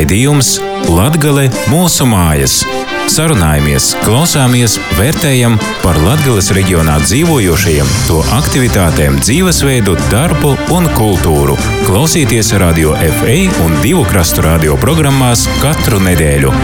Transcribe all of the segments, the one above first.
Raidījums Latgale mūsu mājas. Sarunājamies, klausāmies, vērtējam par Latgales reģionā dzīvojošajiem, to aktivitātēm, dzīvesveidu, darbu un kultūru. Klausieties Radio FA un Divu krastu radio programmās katru nedēļu.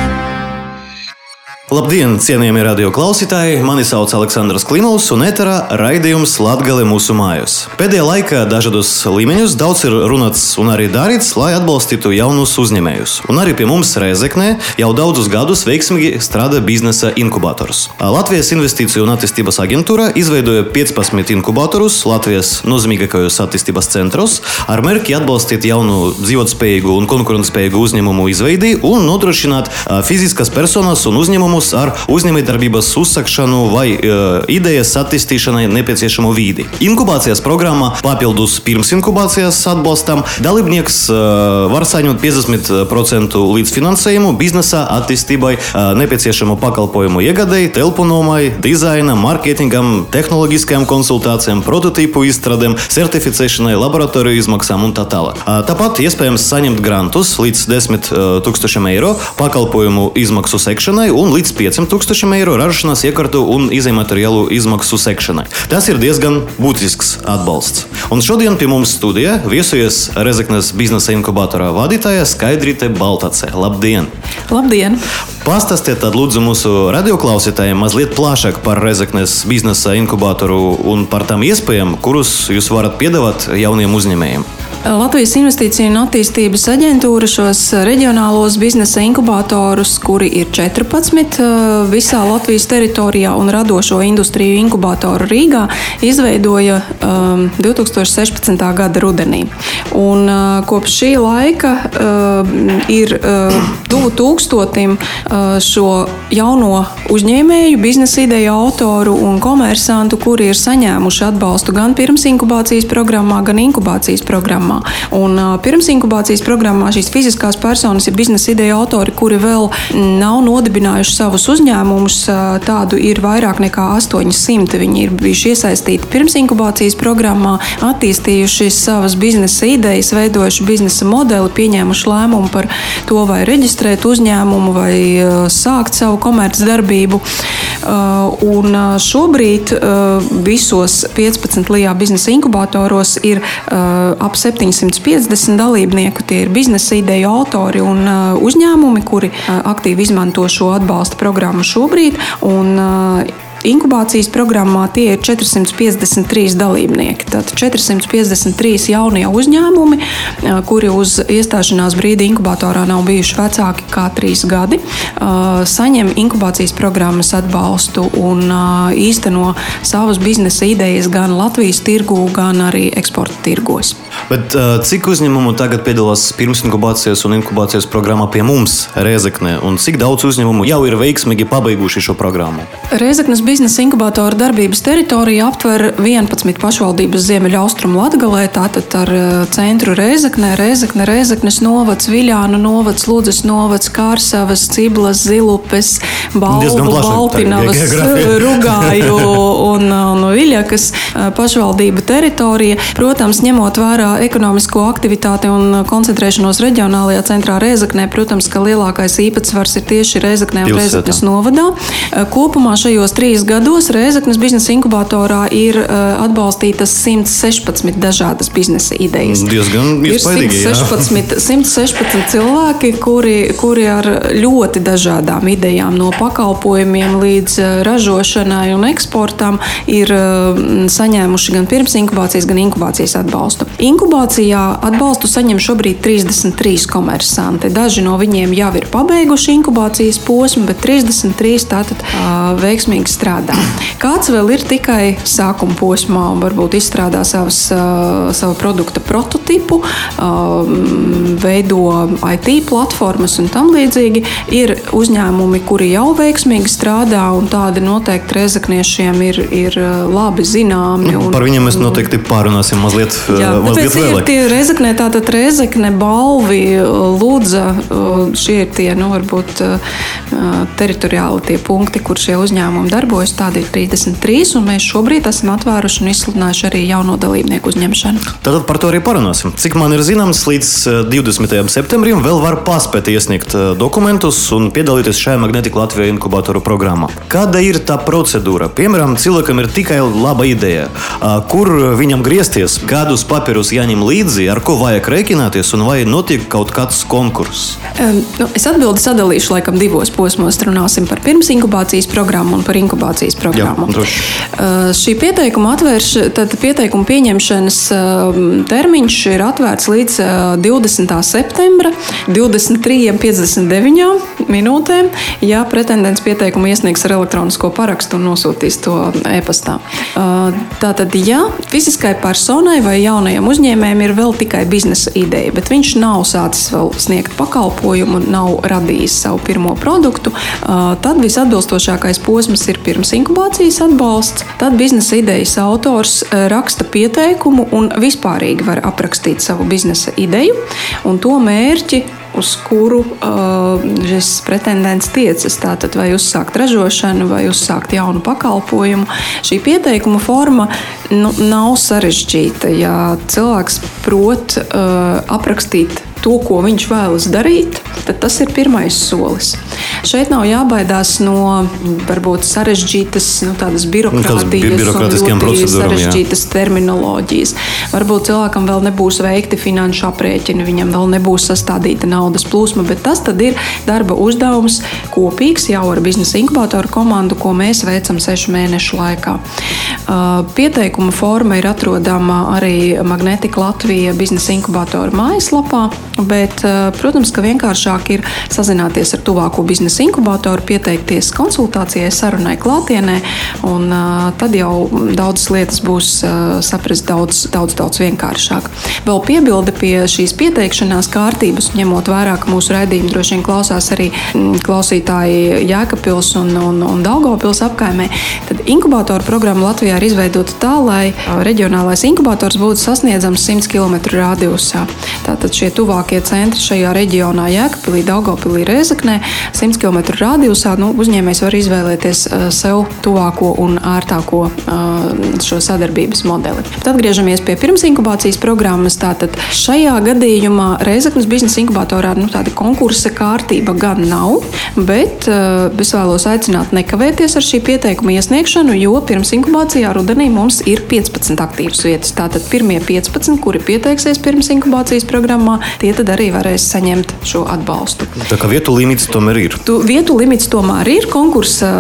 Labdien, cienījamie radio klausītāji! Mani sauc Aleksandrs Klimovs un ēterā raidījums Latgale mūsu mājas. Pēdējā laikā dažādos līmeņos daudz ir runāts un arī darīts, lai atbalstītu jaunus uzņēmējus. Un arī pie mums Rēzeknē jau daudzus gadus veiksmīgi strādā biznesa inkubators. Latvijas Investīciju un attīstības aģentūra izveidoja 15 inkubatorus Latvijas nozīmīgākajos attīstības centros ar mērķi atbalstīt jaunu dzīvotspējīgu un konkurentspējīgu uzņēmumu izveidi un nodrošināt fiziskas personas un uzņēmumus ar uzņēmējdarbības uzsākšanu vai idejas attīstīšanai nepieciešamo vidi. Inkubācijas programmā papildus pirms inkubācijas atbalstam dalībnieks var saņemt 50% līdzfinansējumu biznesa attīstībai nepieciešamo pakalpojumu iegādēji, telponomai, dizaina, marketingam, tehnoloģiskajām konsultācijām, prototīpu izstrādēm, certificēšanai, laboratoriju izmaksām un tā tālāk. Tāpat iespējams saņemt grantus līdz 10 000 eiro pakalpojumu izmaksu sekšanai un līdz 5 000 eiro ražošanas iekārtu un izējumateriālu izmaksu sekšanai. Tas ir diezgan būtisks atbalsts. Un šodien pie mums studijā viesojas Rēzeknes biznesa inkubatora vadītāja Skaidrīte Baltace. Labdien! Labdien! Pastāstiet tad lūdzu mūsu radioklausītājiem mazliet plašāk par Rēzeknes biznesa inkubatoru un par tām iespējām, kurus jūs varat piedāvāt jauniem uzņēmējiem. Latvijas Investīciju un attīstības aģentūra šos reģionālos biznesa inkubatorus, kuri ir 14 visā Latvijas teritorijā un radošo industriju inkubatoru Rīgā, izveidoja 2016. gada rudenī. Un kopš šī laika ir tuvu 1000 šo jauno uzņēmēju, biznesa ideju autoru un komersantu, kuri ir saņēmuši atbalstu gan pirms inkubācijas programmā, gan inkubācijas programmā. Un pirms inkubācijas programmā šīs fiziskās personas ir biznesa ideju autori, kuri vēl nav nodibinājuši savus uzņēmumus. Tādu ir vairāk nekā 800. Viņi ir bijuši iesaistīti pirms inkubācijas programmā, attīstījuši savas biznesa idejas, veidojuši biznesa modeli, pieņēmuši lēmumu par to, vai reģistrēt uzņēmumu, vai sākt savu komercdarbību. Un šobrīd visos 15 LIA biznesa inkubatoros ir ap 750 dalībnieku. Tie ir biznesa ideju autori un uzņēmumi, kuri aktīvi izmanto šo atbalsta programmu šobrīd. Un inkubācijas programmā tie ir 453 dalībnieki. Tātad 453 jaunie uzņēmumi, kuri uz iestāšanās brīdi inkubatorā nav bijuši vecāki kā 3 gadi, saņem inkubācijas programmas atbalstu un īsteno savas biznesa idejas gan Latvijas tirgū, gan arī eksporta tirgos. Bet cik uzņēmumu tagad piedalās pirms inkubācijas un inkubācijas programmā pie mums, Rēzeknē, un cik daudz uzņēmumu jau ir veiksmīgi pabeiguši šo programmu? Rēzeknes biznesa inkubatora darbības teritorija aptver 11 pašvaldības Ziemeļaustrumu Latgalē, tātad ar centru Rēzeknē, Rēzeknes novads, Viļānu novads, Ludzes novads, Kārsavas, Ciblas, Zilupes, Balvu, Baltinavas, Rugāju un Viļakas pašvaldību teritorija. Protams, ņemot vērā ekonomisko aktivitāti un koncentrēšanos reģionālajā centrā Rēzeknē, protams, ka lielākais īpatsvars ir tieši Rēzeknē un Rēzeknes novadā. Kopumā šajos 3 gados Rēzeknes biznesa inkubatorā ir atbalstītas 116 dažādas biznesa idejas. Diezgan iespaidīgi, jā. 116 cilvēki, kuri ar ļoti dažādām idejām, no pakalpojumiem līdz ražošanai un eksportam, ir saņēmuši gan pirms inkubācijas, gan inkubācijas atbalstu. Inkubācijā atbalstu saņem šobrīd 33 komersanti. Daži no viņiem jau ir pabeiguši inkubācijas posmu, bet 33 tātad veiksmīgi strādā. Kāds vēl ir tikai sākuma posmā un varbūt izstrādā savu produkta prototipu, veido IT platformas un tam līdzīgi, ir uzņēmumi, kuri jau veiksmīgi strādā un tādi noteikti rēzekniešiem ir labi zināmi. Par viņiem mēs noteikti pārunāsim mazliet vēlāk. Tie Rēzeknē, tātad Rēzekne, Balvi, Ludza, šie ir tie, varbūt teritoriāli tie punkti, kur šie uzņēmumi darbojas. gatavojusi, tādi ir 33, un mēs šobrīd esam atvēruši un izsludinājuši arī jauno dalībnieku uzņemšanu. Tātad par to arī parunāsim. Cik man ir zināms, līdz 20. septembrim vēl var paspēt iesniegt dokumentus un piedalīties šajā Magnetika Latvijā inkubatoru programmā. Kāda ir tā procedūra? Piemēram, cilvēkam ir tikai laba ideja. Kur viņam griezties, kādus papīrus jāņem līdzi, ar ko vajag rēķināties un vai notiek kaut kāds konkurss? Es atbildi sadalīšu laikam divos posmos. Runāsim par pirms inkubācijas programmu un par inkubācijas programmu. Šī pieteikuma pieteikuma pieņemšanas termiņš ir atvērts līdz 20. septembra 23:59 minūtēm, ja pretendents pieteikumu iesniegs ar elektronisko parakstu un nosūtīs to e-pastā. Tātad, ja fiziskai personai vai jaunajam uzņēmējam ir vēl tikai biznesa ideja, bet viņš nav sācis vēl sniegt pakalpojumu, nav radījis savu pirmo produktu, tad visatbilstošākais posms ir pirms inkubācijas atbalsts. Tad biznesa idejas autors raksta pieteikumu un vispārīgi var aprakstīt savu biznesa ideju un to mērķi, uz kuru šis pretendents tiecas. Tātad vai uzsākt ražošanu, vai uzsākt jaunu pakalpojumu. Šī pieteikuma forma nav sarežģīta. Ja cilvēks prot aprakstīt to, ko viņš vēlas darīt, tad tas ir pirmais solis. Šeit nav jābaidās no varbūt sarežģītas tādas birokrātijas un ļoti sarežģītas terminoloģijas. Varbūt cilvēkam vēl nebūs veikti finanšu aprēķini, viņam vēl nebūs sastādīta naudas plūsma, bet tas tad ir darba uzdevums kopīgs jau ar biznesa inkubatoru komandu, ko mēs veicam 6 mēnešu laikā. Pieteikuma forma ir atrodama arī Magnetika Latvija biznesa inkubatoru mājaslapā, bet, protams, ka vienkāršāk ir sazināties ar tuvāko biznesa inkubatoru, pieteikties konsultācijai, sarunai klātienē, un tad jau daudzas lietas būs saprast daudz vienkāršāk. Vēl piebilde pie šīs pieteikšanās kārtības, ņemot vērā, ka mūsu raidījumu droši vien klausās arī klausītāji Jēkabpils un Daugavpils apkaimē, tad inkubatoru programma Latvijā ir izveidota tā, lai reģionālais inkubators būtu sasniedzams 100 km radiusā. Tātad šie tuvākie centri šajā reģionā Jēkabpilī, Daugavpilī, Rēzeknē, 100 km radiusā uzņēmējs var izvēlēties sev tuvāko un ērtāko šo sadarbības modeli. Tad atgriežamies pie pirms inkubācijas programmas. Tātad šajā gadījumā Rēzeknes biznesa inkubatorā tāda konkursa kārtība gan nav, bet es vēlos aicināt nekavēties ar šī pieteikuma iesniegšanu, jo pirms inkubācijā rudenī mums ir 15 aktīvas vietas. Tātad pirmie 15, kuri pieteiksies pirms inkubācijas programmā, tie tad arī varēs saņemt šo atbalstu. Tā kā vietu limits tomēr ir. Vietu limits tomēr ir. Konkursa,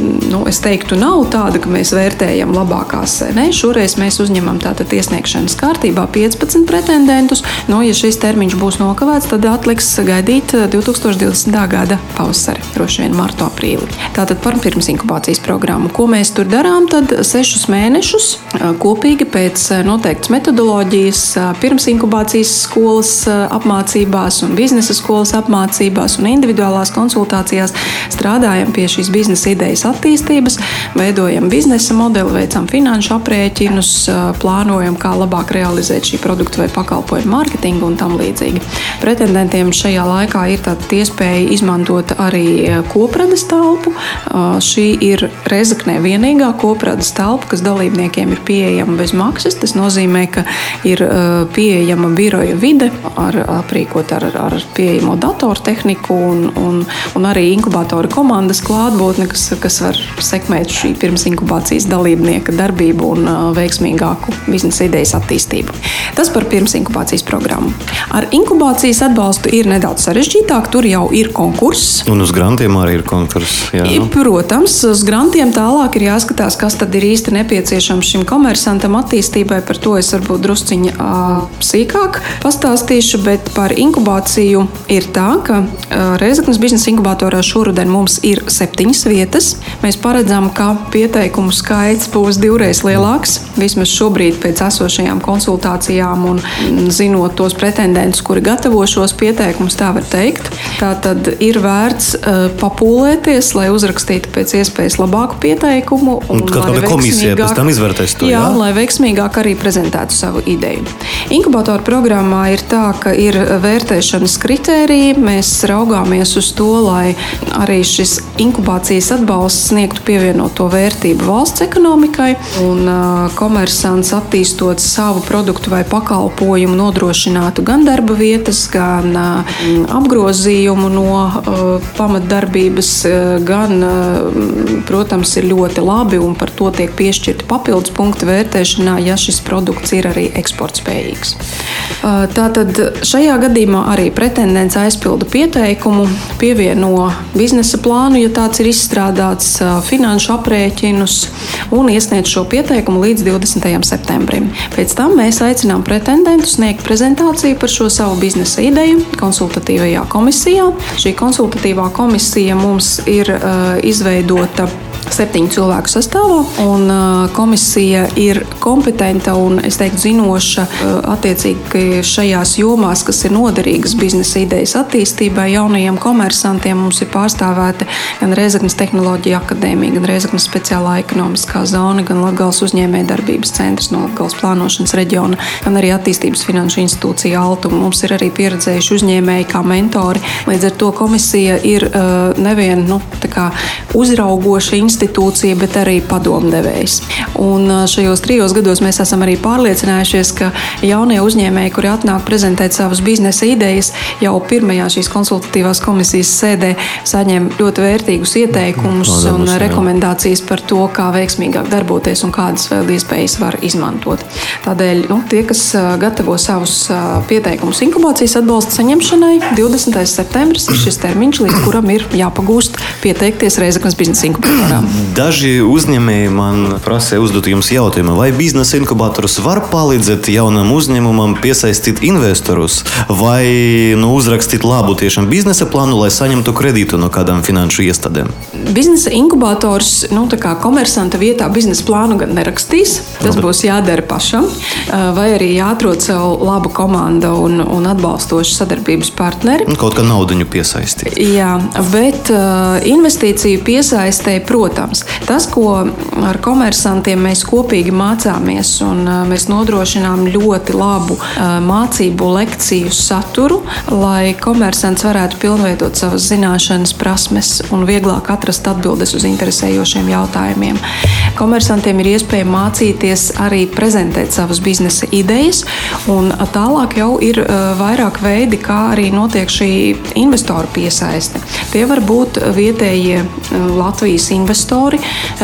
es teiktu, nav tāda, ka mēs vērtējam labākās. Ne, šoreiz mēs uzņemam tātad iesniegšanas kārtībā 15 pretendentus. Ja šis termiņš būs nokavēts, tad atliks gaidīt 2020. gada pavasari, droši vien martu, aprīli. Tātad par pirms inkubācijas programmu. Ko mēs tur darām? Tad 6 mēnešus kopīgi pēc noteiktas metodoloģijas pirms inkubācijas skolas apmācībās un biznesa skolas apmācībās un individuālās konsultācijās strādājam pie šīs biznesa idejas attīstības, veidojam biznesa modeli, veicam finanšu aprēķinus, plānojam, kā labāk realizēt šī produktu vai pakalpojumu mārketingu un tam līdzīgi. Pretendentiem šajā laikā ir tāda iespēja izmantot arī koprades telpu. Šī ir Rēzeknē vienīgā koprades telpa, kas dalībniekiem ir pieejama bez maksas. Tas nozīmē, ka ir pieejama biroja vide, aprīkot ar pieejamo datortehniku un arī inkubatora komandas klātbūtne, kas var sekmēt šī pirms inkubācijas dalībnieka darbību un veiksmīgāku biznesa idejas attīstību. Tas par pirms inkubācijas programmu. Ar inkubācijas atbalstu ir nedaudz sarežģītāk, tur jau ir konkurss. Un uz grantiem arī ir konkurss. Protams, uz grantiem tālāk ir jāskatās, kas tad ir īsti nepieciešams šim komersantam attīstībai. Par to es varbūt drusciņa sīkāk pastāstīšu, bet par inkubāciju ir tā, ka Rēzeknes biznesa inkubatorā šoruden mums ir 7 vietas. Mēs paredzam, ka pieteikumu skaits būs 2x lielāks. Vismaz šobrīd pēc esošajām konsultācijām un zinot tos pretendentus, kuri gatavo šos pieteikumus, tā var teikt. Tātad ir vērts papūlēties, lai uzrakstītu pēc iespējas labāku pieteikumu. Un kāda komisija pēc tam izvērtēs to, jā? Jā, lai veiksmīgāk arī prezentētu savu ideju. Inkubatoru programmā ir tā, ka ir ir vērtēšanas kritēriji. Mēs raugāmies uz to, lai arī šis inkubācijas atbalsts sniegtu pievienoto vērtību valsts ekonomikai, un komersants attīstot savu produktu vai pakalpojumu nodrošinātu gan darba vietas, gan apgrozījumu no pamatdarbības, gan, protams, ir ļoti labi un par to tiek piešķirti papildus punkti vērtēšanā, ja šis produkts ir arī eksportspējīgs. Tātad šajā gadījumā arī pretendents aizpilda pieteikumu, pievieno biznesa plānu, ja tāds ir izstrādāts, finanšu aprēķinus un iesniedz šo pieteikumu līdz 20. septembrim. Pēc tam mēs aicinām pretendentu sniegt prezentāciju par šo savu biznesa ideju konsultatīvajā komisijā. Šī konsultatīvā komisija mums ir izveidota 7 cilvēku sastāvā, un komisija ir kompetenta un, es teiktu, zinoša attiecīgi šajās jomās, kas ir noderīgas biznesa idejas attīstībai. Jaunajiem komersantiem mums ir pārstāvēti gan Rēzeknes tehnoloģija akadēmija, gan Rēzeknes speciālā ekonomiskā zona, gan Latgales uzņēmējdarbības centrs no Latgales plānošanas reģiona, gan arī attīstības finanšu institūcija Altuma. Mums ir arī pieredzējuši uzņēmēji kā mentori. Līdz ar to komisija ir nevien uzraugoša institūcija, bet arī padomdevējs. Un šajos 3 gados mēs esam arī pārliecinājušies, ka jaunie uzņēmēji, kuri atnāk prezentēt savas biznesa idejas, jau pirmajā šīs konsultatīvās komisijas sēdē saņem ļoti vērtīgus ieteikumus un rekomendācijas par to, kā veiksmīgāk darboties un kādas vēl iespējas var izmantot. Tādēļ tie, kas gatavo savus pieteikumus inkubācijas atbalsta saņemšanai, 20. septembris ir šis termiņš, līdz kuram ir jāpagūst pieteikties Rēzeknes biznesa inkubatorā. Daži uzņēmēji man prasīja uzdot jums jautājumu, vai biznesa inkubators var palīdzēt jaunam uzņēmumam piesaistīt investorus vai uzrakstīt labu tiešām biznesa plānu, lai saņemtu kredītu no kādām finanšu iestādēm? Biznesa inkubators, komersanta vietā biznesa plānu gan nerakstīs. Tas būs jādara pašam, vai arī jāatrod sev labu komandu un atbalstošu sadarbības partneri. Kaut kā naudiņu piesaistīt. Jā, bet investīciju piesaistē, protams, tas, ko ar komersantiem mēs kopīgi mācāmies, un mēs nodrošinām ļoti labu mācību lekciju saturu, lai komersants varētu pilnveidot savas zināšanas, prasmes un vieglāk atrast atbildes uz interesējošiem jautājumiem. Komersantiem ir iespēja mācīties arī prezentēt savas biznesa idejas, un tālāk jau ir vairāk veidi, kā arī notiek šī investoru piesaiste. Tie var būt vietējie Latvijas investori,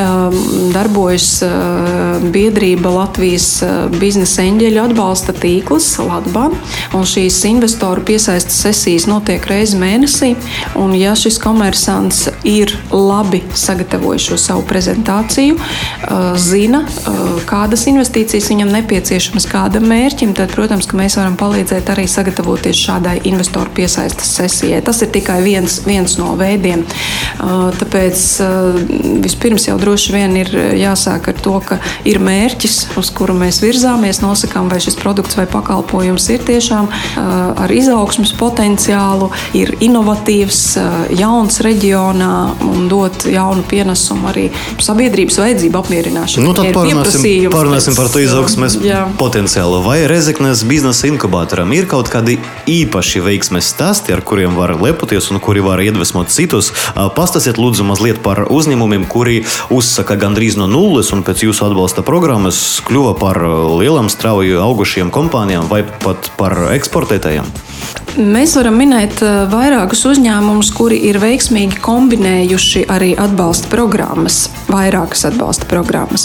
darbojas biedrība Latvijas biznesa eņģeļu atbalsta tīkls Latban, un šīs investoru piesaistes sesijas notiek reizi mēnesī, un ja šis komersants ir labi sagatavojis šo savu prezentāciju, zina, kādas investīcijas viņam nepieciešamas kādam mērķim, tad, protams, ka mēs varam palīdzēt arī sagatavoties šādai investoru piesaistes sesijai. Tas ir tikai viens no veidiem. Tāpēc vispirms jau droši vien ir jāsāk ar to, ka ir mērķis, uz kuru mēs virzāmies, nosakām, vai šis produkts vai pakalpojums ir tiešām ar izaugsmes potenciālu, ir inovatīvs, jauns reģionā un dot jaunu pienesumu arī sabiedrības vajadzību apmierināšanu. Tad parunāsim par to izaugsmes potenciālu. Vai Rēzeknes biznesa inkubatoram ir kaut kādi īpaši veiksmes stāsti, ar kuriem var lepoties un kuri var iedvesmot citus? Pastāstiet lūdzu mazliet par uzņēmumiem, kuri uzsaka gandrīz no nulles un pēc jūsu atbalsta programmas kļuva par lielām strauji augušiem kompānijām vai pat par eksportētājiem. Mēs varam minēt vairākus uzņēmumus, kuri ir veiksmīgi kombinējuši arī atbalsta programmas, vairākas atbalsta programmas.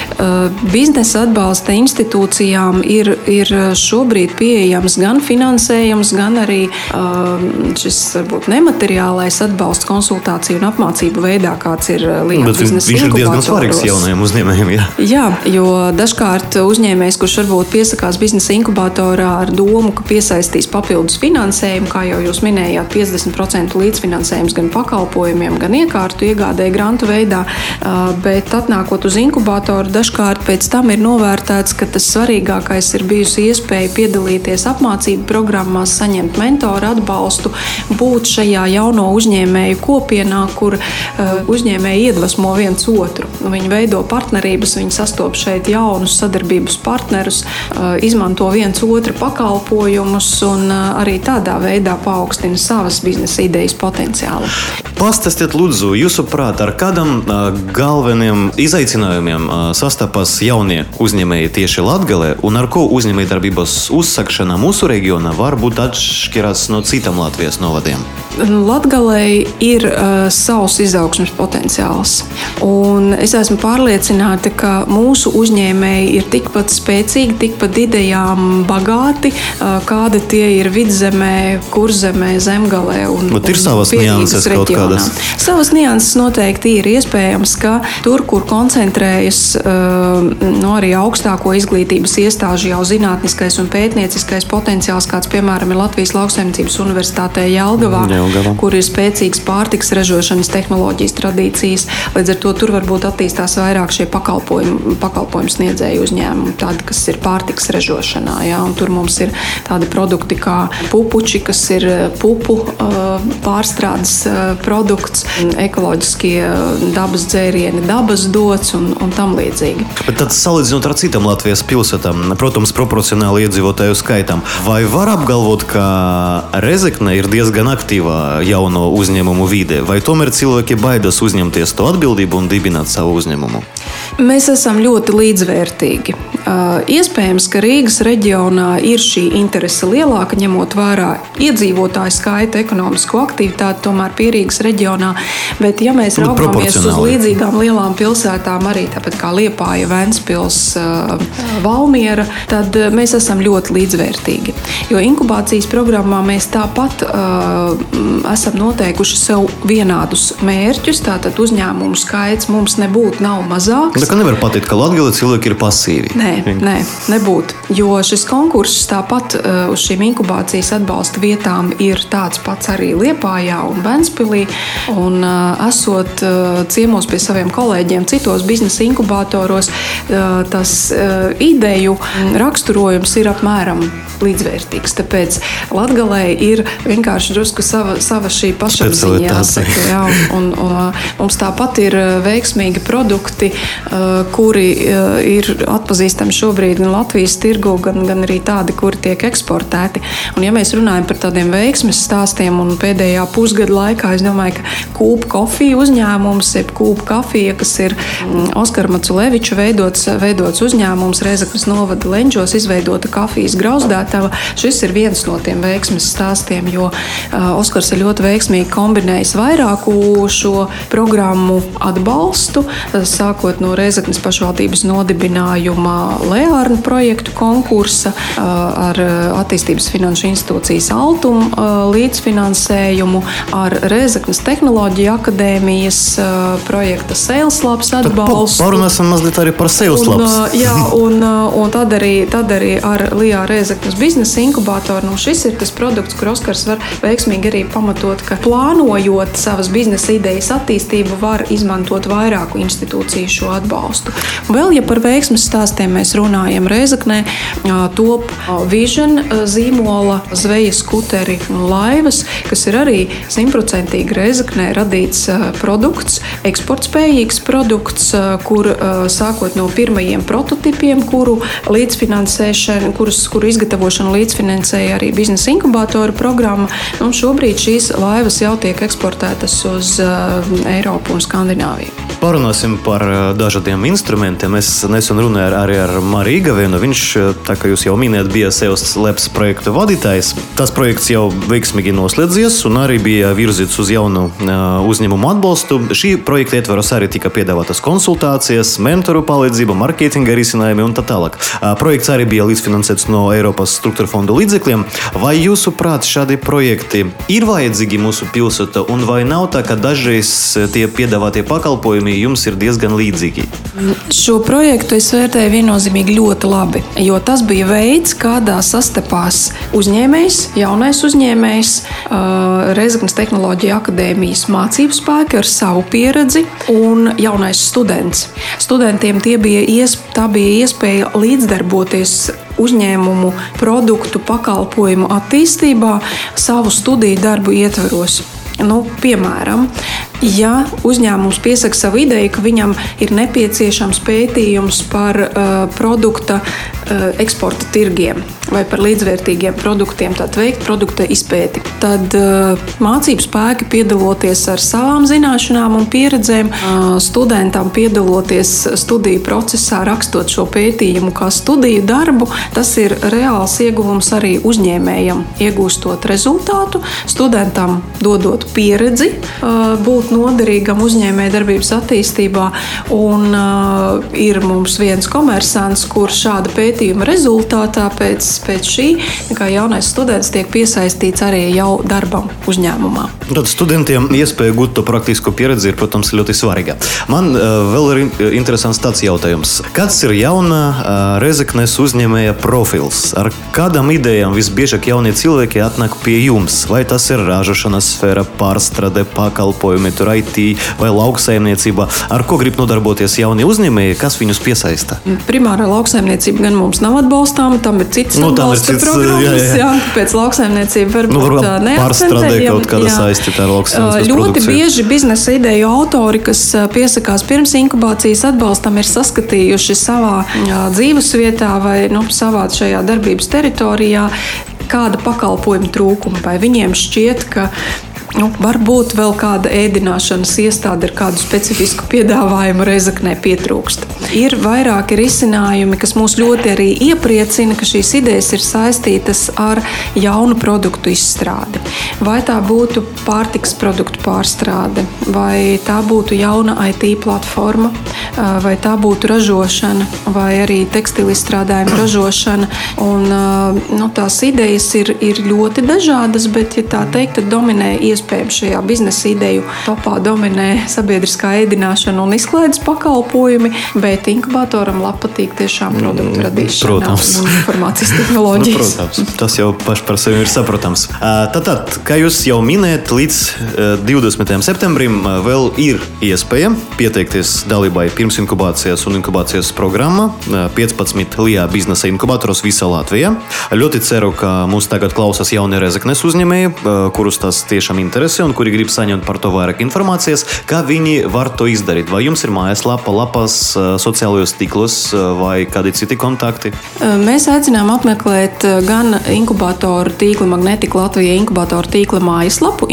Biznesa atbalsta institūcijām ir šobrīd pieejams gan finansējums, gan arī šis varbūt nemateriālais atbalsts konsultāciju un apmācību veidā, kāds ir liela biznesa inkubatoros. Viņš ir diezgan svarīgs jaunajiem uzņēmējiem, jā. Jā, jo dažkārt uzņēmējs, kurš varbūt piesakās biznesa inkubatorā ar domu, ka piesaistīs papildus finansējumu, finansējumu, kā jau jūs minējāt, 50% līdzfinansējums gan pakalpojumiem, gan iekārtu iegādēji grantu veidā, bet atnākot uz inkubatoru, dažkārt pēc tam ir novērtēts, ka tas svarīgākais ir bijusi iespēja piedalīties apmācību programmās, saņemt mentoru atbalstu, būt šajā jauno uzņēmēju kopienā, kur uzņēmēji iedvesmo viens otru. Viņi veido partnerības, viņi sastop šeit jaunus sadarbības partnerus, izmanto viens otra pakalpojumus un arī tādā veidā paaugstina savas biznesa idejas potenciālu. Pastāstiet, lūdzu, jūsuprāt, ar kādam galveniem izaicinājumiem sastapas jaunie uzņēmēji tieši Latgalē un ar ko uzņēmējdarbības uzsākšana mūsu reģionā var būt atšķirās no citām Latvijas novadiem? Latgalei ir savs izaugsmes potenciāls. Un es esmu pārliecināta, ka mūsu uzņēmēji ir tikpat spēcīgi, tikpat idejām bagāti, kāda tie ir Vidzemē, Kurzemē, Zemgalē un ir savas nianses kaut kādas? Savas nianses noteikti ir iespējams, ka tur, kur koncentrējas arī augstāko izglītības iestāžu jau zinātniskais un pētnieciskais potenciāls, kāds, piemēram, ir Latvijas Lauksaimniecības Universitātē Jelgavā, kur ir spēcīgs pārtikas ražošanas tehnoloģijas tradīcijas. Līdz ar to tur varbūt attīstās vairāk šie pakalpojumu sniedzēju uzņēmumi, tādi, kas ir pārtikas ražošanā. Ja? Un tur mums ir tādi produkti kā pupuči, kas ir pupu pārstrādes produkts, ekoloģiskie dabas dzērieni, dabas dots un tam līdzīgi. Bet tad salīdzinot ar citām Latvijas pilsētām, protams, proporcionāli iedzīvotāju skaitam, vai var apgalvot, ka Rezekne ir diezgan aktīva jauno uzņēmumu vide, vai tomēr cilvēki baidās uzņemties to atbildību un dibināt savu uzņēmumu? Mēs esam ļoti līdzvērtīgi. Iespējams, ka Rīgas reģionā ir šī interese lielāka, ņemot vērā iedzīvotāju skaitu, ekonomisko aktivitāti, tomēr pie Rīgas reģionā. Bet, ja mēs raugāmies uz līdzīgām lielām pilsētām, arī tāpat kā Liepāja, Ventspils, Valmiera, tad mēs esam ļoti līdzvērtīgi. Jo inkubācijas programmā mēs tāpat esam noteikuši sev vienādus mērķus, tātad uzņēmumu skaits mums nav mazāks. Tā kā nevar pateikt, ka Latgalē cilvēki ir pasīvi. Nē, nebūtu. Jo šis konkurss tāpat uz šīm inkubācijas atbalsta vietām ir tāds pats arī Liepājā un Ventspilī. Un esot ciemos pie saviem kolēģiem citos biznesa inkubatoros, tas ideju raksturojums ir apmēram līdzvērtīgs. Tāpēc Latgalē ir vienkārši drusku sava šī pašapziņa jāsaka. Jā, un mums tāpat ir veiksmīgi produkti, kuri ir atpazīstami šobrīd gan Latvijas tirgu, gan arī tādi, kuri tiek eksportēti. Un ja mēs runājam par tādiem veiksmes stāstiem un pēdējā pusgada laikā, es domāju, ka Kūpa kofija uzņēmums, jeb Kūpa kafija, kas ir Oskara Maculeviča veidots uzņēmums, Rēzeknes novada Lenģos izveidota kafijas grauzdētava. Šis ir viens no tiem veiksmes stāstiem, jo Oskars ir ļoti veiksmīgi kombinējis vairāku šo programmu atbalstu, sākot no Rēzeknes pašvaldības nodibinājuma Leārna projektu konkursa ar attīstības finanšu institūcijas Altum līdzfinansējumu, ar Rēzeknes tehnoloģiju akadēmijas projekta Sales Labs atbalstu. Parunāsim mazliet arī par Sales Labs. Un tad arī ar Lijā Rēzeknes biznesa inkubatoru. Šis ir tas produkts, kur Oskars var veiksmīgi arī pamatot, ka plānojot savas biznesa idejas attīstību, var izmantot vairāku institūciju šo atbalstu. Vēl, ja par veiksmes stāstiem mēs runājam, Rēzeknē top Vision zīmola zvejas skuteri un laivas, kas ir arī 100% Rēzeknē radīts produkts, eksportspējīgs produkts, kur sākot no pirmajiem prototipiem, kuru izgatavošanu līdzfinansēja arī biznesa inkubātora programma. Un šobrīd šīs laivas jau tiek eksportētas uz Eiropu un Skandināviju. Parunāsim par dažādiem instrumentiem. Es nesen runāju arī ar Mariju Igavēnu. Viņš, tā kā jūs jau minējat, bija Sales Labs projekta vadītājs. Tas projekts jau veiksmīgi noslēdzies un arī bija virzīts uz jaunu uzņēmumu atbalstu. Šī projekta ietvaros arī tika piedāvātas konsultācijas, mentoru palīdzība, marketinga risinājumi un tā tālāk. Projekts arī bija līdzfinansēts no Eiropas struktūra fondu līdzekļiem. Vai jūsuprāt šādi projekti ir vajadzīgi mūsu pilsētā, un vai nav tā, ka dažreiz tie piedāvātie pakalpojumi jums ir diezgan līdzīgi? Šo projektu es vērtēju viennozīmīgi ļoti labi, jo tas bija veids, kādā sastapās uzņēmējs, jaunais uzņēmējs, Rezeknes Tehnoloģija akadēmijas mācību spēki ar savu pieredzi un jaunais students. Studentiem tā bija iespēja līdzdarboties uzņēmumu, produktu, pakalpojumu attīstībā savu studiju darbu ietveros. Piemēram, ja uzņēmums piesaka savu ideju, ka viņam ir nepieciešams pētījums par produkta eksporta tirgiem vai par līdzvērtīgiem produktiem, tad veikt produkta izpēti, tad mācību spēki piedaloties ar savām zināšanām un pieredzēm, studentam piedaloties studiju procesā, rakstot šo pētījumu kā studiju darbu, tas ir reāls ieguvums arī uzņēmējam, iegūstot rezultātu, studentam dodot pieredzi, būt noderīgam uzņēmējdarbības attīstībā, un ir mums viens komersants, kur šāda pētījuma rezultātā pēc šī, kā jaunais students tiek piesaistīts arī jau darbam uzņēmumā. Tad studentiem iespēja gūt to praktisko pieredzi ir, protams, ļoti svarīga. Man vēl ir interesants tāds jautājums. Kāds ir jauna Rezeknes uzņēmēja profils? Ar kādām idejām visbiežāk jaunie cilvēki atnāk pie jums? Vai tas ir ražošanas sfēra, pārstrāde, pakalpojumi, tur IT vai lauksaimniecība? Ar ko grib nodarboties jaunie uzņēmēji? Kas viņus piesaista? Primārā lauksaimniecība gan mums nav atbalstāma, tam ir citas atbalsta programmas. Jā. Pēc lauksaimniecība varbūt neakcentējam. Pārstrādē kaut kāda saistīta ar lauksaimniecības ļoti produkciju. Bieži biznesa ideju autori, kas piesakās pirms inkubācijas atbalstam, ir saskatījuši savā dzīvesvietā vai savā šajā darbības teritorijā kāda pakalpojuma trūkuma, vai viņiem šķiet, ka varbūt vēl kāda ēdināšanas iestāde ar kādu specifisku piedāvājumu Rezeknē pietrūkst. Ir vairāki risinājumi, kas mūs ļoti arī iepriecina, ka šīs idejas ir saistītas ar jaunu produktu izstrādi. Vai tā būtu pārtikas produktu pārstrāde, vai tā būtu jauna IT platforma, vai tā būtu ražošana, vai arī tekstilu izstrādājumu ražošana. Un, tās idejas ir ļoti dažādas, bet, ja tā teikt, tad dominē iespējams šajā biznesa ideju topā dominē sabiedriskā ēdināšana un izklaides pakalpojumi, bet inkubatoram patīk tiešām produktu radīšana un informācijas tehnoloģijas. Protams, tas jau paši par sevi ir saprotams. Tātad, kā jūs jau minējat, līdz 20. septembrim vēl ir iespēja pieteikties dalībai pirms inkubācijas un inkubācijas programma 15 LIA biznesa inkubatoros visā Latvijā. Ļoti ceru, ka mūs tagad klausās jaunie Rezeknes uzņēmēji, kurus tas tiešām interesē un kuri grib saņemt par to vairāk informācijas, kā viņi var to izdarīt. Vai jums ir mājaslapa, lapas, sociālajos tīklos vai kādi citi kontakti? Mēs aicinām apmeklēt gan inkubatoru tīkla Magnetika Latvija inkubatoru tīkla mājaslapu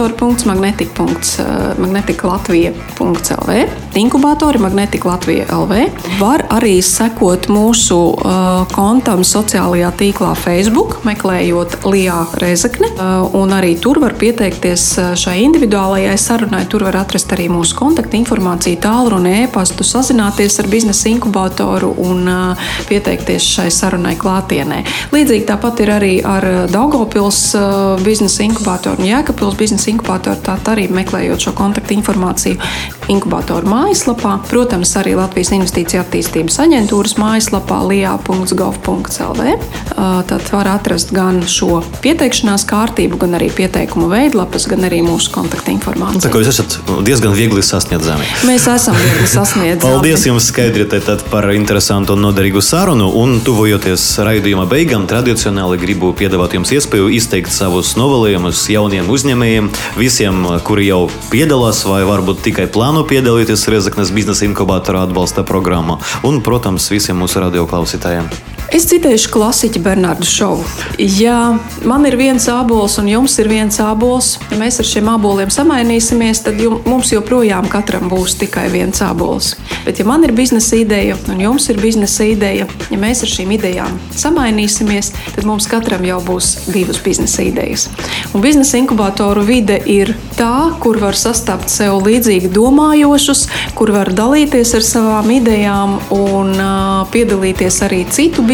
inkubatoru.magnetika.latvija.lv Inkubatori Magnetika Latvija LV. Var arī sekot mūsu kontam sociālajā tīklā Facebook, meklējot LIA Rezekne, un arī tur var pieteikties šai individuālajai sarunai. Tur var atrast arī mūsu kontaktu informāciju, tālruni, e-pastu, sazināties ar biznesa inkubatoru un pieteikties šai sarunai klātienē. Līdzīgi tāpat ir arī ar Daugavpils biznesa inkubatoru un Jēkabpils biznesa inkubatoru, tātad arī meklējot šo kontaktu informāciju inkubatoru mājaslapā. Protams, arī Latvijas Investīcija attīstības aģentūras mājaslapā lia.gov.lv. Tad var atrast gan šo pieteikšanās kārtību, gan arī pieteikumu veidlapas, gan arī mūsu kontakta informāciju. Tā kā jūs esat diezgan viegli sasniedzami. Mēs esam viegli sasniedzami. Paldies jums, Skaidri, par interesantu un noderīgu sarunu. Un tuvojoties raidījuma beigām, tradicionāli gribu piedāvāt jums iespēju izteikt savus novēlējumus jauniem uzņēmējiem, visiem, kuri jau piedalās vai varbūt tikai plāno piedalīties Rezeknes biznesa inkubatora atbalsta programmā. Un, protams, visiem mūsu radioklausītājiem. Es citēšu klasiķi Bernardu Šovu. Ja man ir viens ābols un jums ir viens ābols, ja mēs ar šiem āboliem samainīsimies, tad mums joprojām katram būs tikai viens ābols. Bet ja man ir biznesa ideja un jums ir biznesa ideja, ja mēs ar šīm idejām samainīsimies, tad mums katram jau būs divas biznesa idejas. Un biznesa inkubatoru vide ir tā, kur var sastapt sev līdzīgi domājošus, kur var dalīties ar savām idejām un piedalīties arī citu biznesa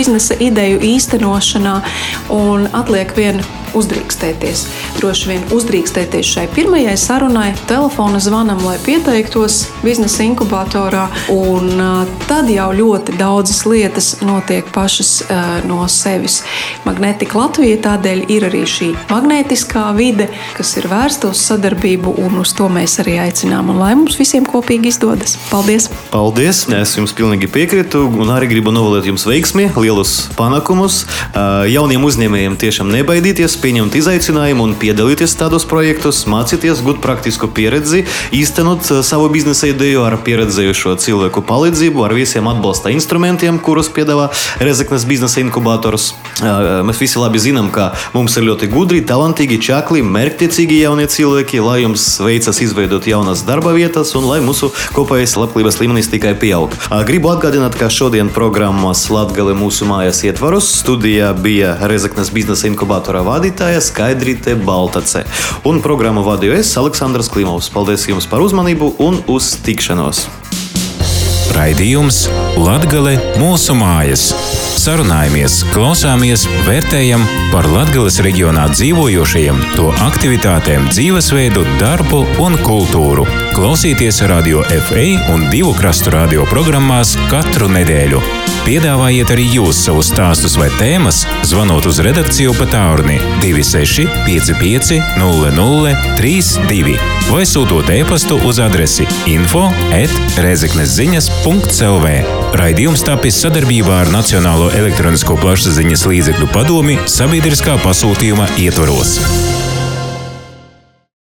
biznesa ideju īstenošanā un atliek vien uzdrīkstēties. Droši vien uzdrīkstēties šai pirmajai sarunai, telefona zvanam, lai pieteiktos biznesa inkubatorā, un tad jau ļoti daudzas lietas notiek pašas no sevis. Magnetika Latvija tādēļ ir arī šī magnētiskā vide, kas ir vērsta uz sadarbību, un uz to mēs arī aicinām, un lai mums visiem kopīgi izdodas. Paldies! Paldies! Es jums pilnīgi piekrītu, un arī gribu novēlēt jums veiksmi, lielus panākumus. Jauniem uzņēmējiem tiešām nebaidīties, pieņemt izaicinājumu un piedalīties tādos projektos, mācīties, gūt praktisku pieredzi, īstenot savu biznesa ideju ar pieredzējušo cilvēku palīdzību, ar visiem atbalsta instrumentiem, kurus piedāvā Rēzeknes biznesa inkubators. Mēs visi labi zinām, ka mums ir ļoti gudri, talantīgi, čakli, mērķtiecīgi jaunie cilvēki, lai jums veicas izveidot jaunas darba vietas un lai mūsu kopējais labklājības līmenis tikai pieaug. Gribu atgādināt, ka šodien programmas Latgale mūsu mājas ietvaros studijā bija Rēzeknes biznesa inkubatora vadītāja Skaidrīte Baltace. Un programmu vadīju es, Aleksandrs Klimovs. Paldies jums par uzmanību un uz tikšanos! Raidījums Latgale mūsu mājas. Sarunājamies, klausāmies, vērtējam par Latgales reģionā dzīvojošajiem, to aktivitātēm, dzīvesveidu, darbu un kultūru. Klausieties Radio FA un Divu krastu radio programmās katru nedēļu. Piedāvājiet arī jūs savus stāstus vai tēmas, zvanot uz redakciju pa tālruni 26 55 00 32 vai sūtot e-pastu uz adresi info@rezeknesziņas.lv. Raidījums tapis sadarbībā ar Nacionālo elektronisko plašsaziņas līdzekļu padomi sabiedriskā pasūtījuma ietvaros.